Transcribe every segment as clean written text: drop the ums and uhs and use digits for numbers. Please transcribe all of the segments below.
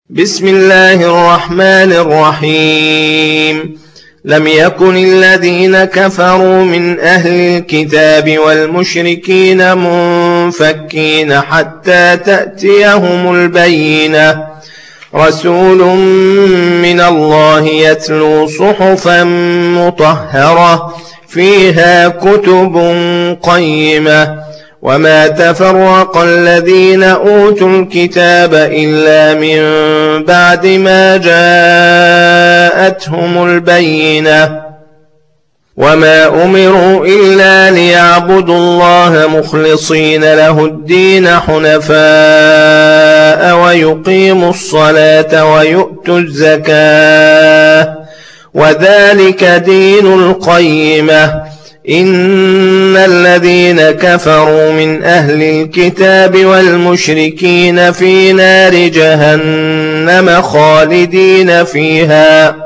بسم الله الرحمن الرحيم. لم يكن الذين كفروا من أهل الكتاب والمشركين منفكين حتى تأتيهم البينة، رسول من الله يتلو صحفا مطهرة فيها كتب قيمة. وما تفرق الذين أوتوا الكتاب إلا من بعد ما جاءتهم البينة، وما أمروا إلا ليعبدوا الله مخلصين له الدين حنفاء ويقيموا الصلاة ويؤتوا الزكاة، وذلك دين القيمة. إن الذين كفروا من أهل الكتاب والمشركين في نار جهنم خالدين فيها،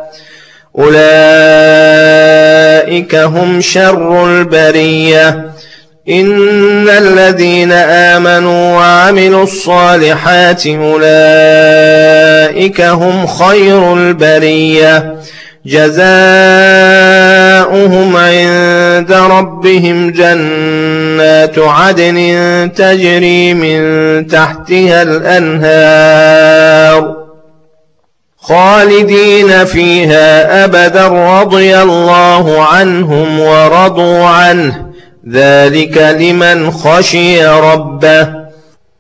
أولئك هم شر البرية. إن الذين آمنوا وعملوا الصالحات أولئك هم خير البرية، جزاؤهم عند ربهم جنات عدن تجري من تحتها الأنهار خالدين فيها أبدا، رضي الله عنهم ورضوا عنه، ذلك لمن خشي ربه.